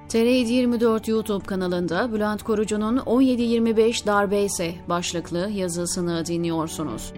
TR724 YouTube kanalında Bülent Korucu'nun 17-25 darbe ise başlıklı yazısını dinliyorsunuz.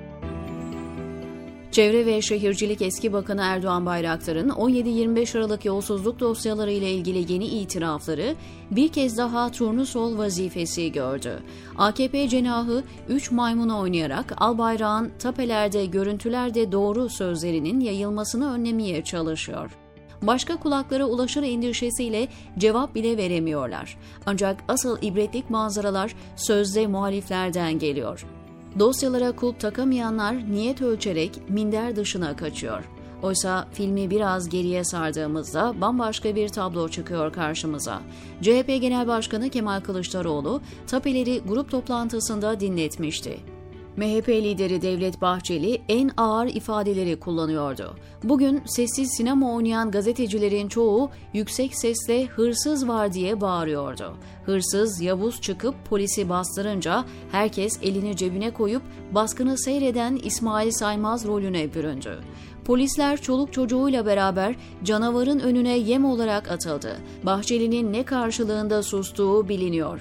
Çevre ve Şehircilik Eski Bakanı Erdoğan Bayraktar'ın 17-25 Aralık yolsuzluk dosyaları ile ilgili yeni itirafları bir kez daha turnusol vazifesi gördü. AKP cenahı 3 maymunu oynayarak Albayrak'ın tapelerde görüntülerde doğru sözlerinin yayılmasını önlemeye çalışıyor. Başka kulaklara ulaşır endişesiyle cevap bile veremiyorlar. Ancak asıl ibretlik manzaralar sözde muhaliflerden geliyor. Dosyalara kulp takamayanlar niyet ölçerek minder dışına kaçıyor. Oysa filmi biraz geriye sardığımızda bambaşka bir tablo çıkıyor karşımıza. CHP Genel Başkanı Kemal Kılıçdaroğlu tapeleri grup toplantısında dinletmişti. MHP lideri Devlet Bahçeli en ağır ifadeleri kullanıyordu. Bugün sessiz sinema oynayan gazetecilerin çoğu yüksek sesle hırsız var diye bağırıyordu. Hırsız Yavuz çıkıp polisi bastırınca herkes elini cebine koyup baskını seyreden İsmail Saymaz rolüne büründü. Polisler çoluk çocuğuyla beraber canavarın önüne yem olarak atıldı. Bahçeli'nin ne karşılığında sustuğu biliniyor.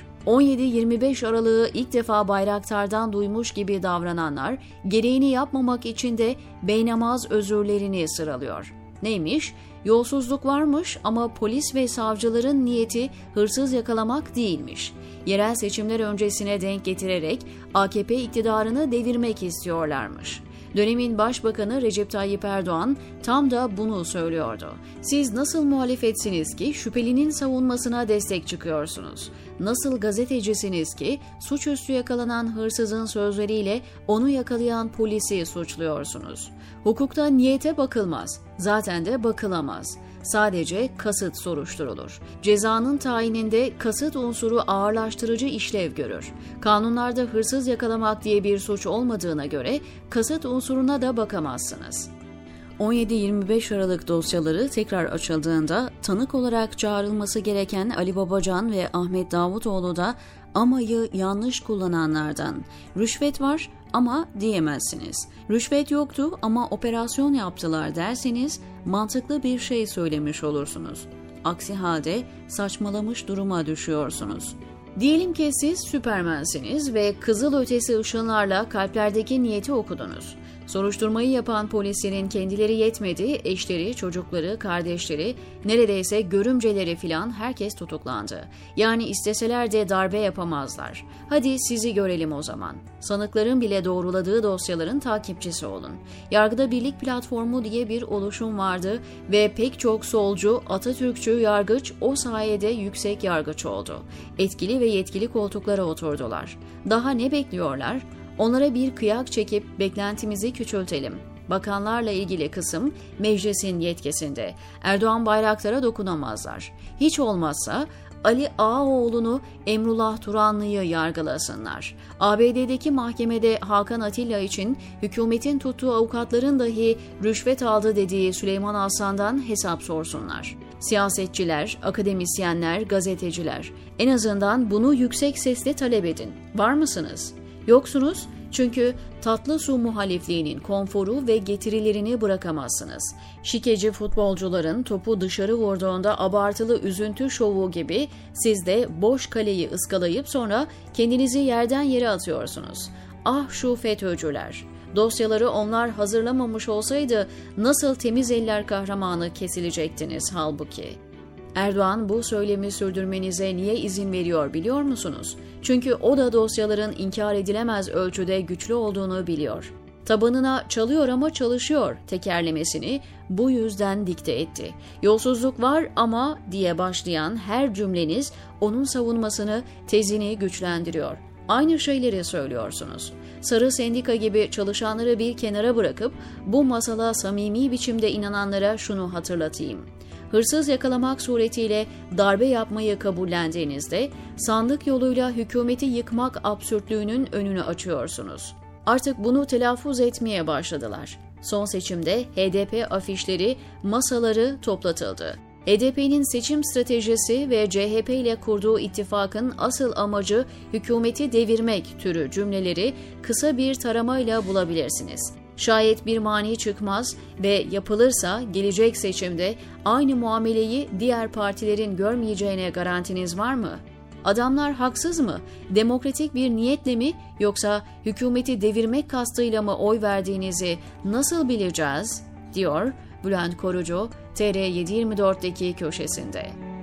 17-25 Aralık'ı ilk defa Bayraktar'dan duymuş gibi davrananlar, gereğini yapmamak için de beynamaz özürlerini sıralıyor. Neymiş? Yolsuzluk varmış ama polis ve savcıların niyeti hırsız yakalamak değilmiş. Yerel seçimler öncesine denk getirerek AKP iktidarını devirmek istiyorlarmış. Dönemin Başbakanı Recep Tayyip Erdoğan tam da bunu söylüyordu. Siz nasıl muhalefetsiniz ki şüphelinin savunmasına destek çıkıyorsunuz? Nasıl gazetecisiniz ki suçüstü yakalanan hırsızın sözleriyle onu yakalayan polisi suçluyorsunuz? Hukukta niyete bakılmaz, zaten de bakılamaz. Sadece kasıt soruşturulur. Cezanın tayininde kasıt unsuru ağırlaştırıcı işlev görür. Kanunlarda hırsız yakalamak diye bir suç olmadığına göre kasıt unsuruna da bakamazsınız. 17-25 Aralık dosyaları tekrar açıldığında tanık olarak çağrılması gereken Ali Babacan ve Ahmet Davutoğlu da amayı yanlış kullananlardan. Rüşvet var ama diyemezsiniz. Rüşvet yoktu ama operasyon yaptılar derseniz mantıklı bir şey söylemiş olursunuz. Aksi halde saçmalamış duruma düşüyorsunuz. Diyelim ki siz Süpermensiniz ve kızılötesi ışınlarla kalplerdeki niyeti okudunuz. Soruşturmayı yapan polislerin kendileri yetmedi, eşleri, çocukları, kardeşleri, neredeyse görümceleri filan herkes tutuklandı. Yani isteseler de darbe yapamazlar. Hadi sizi görelim o zaman. Sanıkların bile doğruladığı dosyaların takipçisi olun. Yargıda Birlik Platformu diye bir oluşum vardı ve pek çok solcu, Atatürkçü yargıç o sayede yüksek yargıç oldu. Etkili ve yetkili koltuklara oturdular. Daha ne bekliyorlar? Onlara bir kıyak çekip beklentimizi küçültelim. Bakanlarla ilgili kısım meclisin yetkisinde. Erdoğan Bayraktar'a dokunamazlar. Hiç olmazsa Ali Ağaoğlu'nu, Emrullah Turanlı'yı yargılasınlar. ABD'deki mahkemede Hakan Atilla için hükümetin tuttuğu avukatların dahi rüşvet aldı dediği Süleyman Aslan'dan hesap sorsunlar. Siyasetçiler, akademisyenler, gazeteciler, en azından bunu yüksek sesle talep edin. Var mısınız? Yoksunuz çünkü tatlı su muhalifliğinin konforu ve getirilerini bırakamazsınız. Şikeci futbolcuların topu dışarı vurduğunda abartılı üzüntü şovu gibi siz de boş kaleyi ıskalayıp sonra kendinizi yerden yere atıyorsunuz. Ah şu FETÖ'cüler! Dosyaları onlar hazırlamamış olsaydı nasıl temiz eller kahramanı kesilecektiniz halbuki? Erdoğan bu söylemi sürdürmenize niye izin veriyor biliyor musunuz? Çünkü o da dosyaların inkar edilemez ölçüde güçlü olduğunu biliyor. Tabanına çalıyor ama çalışıyor tekerlemesini bu yüzden dikte etti. Yolsuzluk var ama diye başlayan her cümleniz onun savunmasını, tezini güçlendiriyor. Aynı şeyleri söylüyorsunuz. Sarı Sendika gibi çalışanları bir kenara bırakıp bu masala samimi biçimde inananlara şunu hatırlatayım. Hırsız yakalamak suretiyle darbe yapmayı kabullendiğinizde sandık yoluyla hükümeti yıkmak absürtlüğünün önünü açıyorsunuz. Artık bunu telaffuz etmeye başladılar. Son seçimde HDP afişleri, masaları toplatıldı. HDP'nin seçim stratejisi ve CHP ile kurduğu ittifakın asıl amacı hükümeti devirmek türü cümleleri kısa bir taramayla bulabilirsiniz. Şayet bir mani çıkmaz ve yapılırsa gelecek seçimde aynı muameleyi diğer partilerin görmeyeceğine garantiniz var mı? Adamlar haksız mı? Demokratik bir niyetle mi yoksa hükümeti devirmek kastıyla mı oy verdiğinizi nasıl bileceğiz? Diyor Bülent Korucu, TR724'deki köşesinde.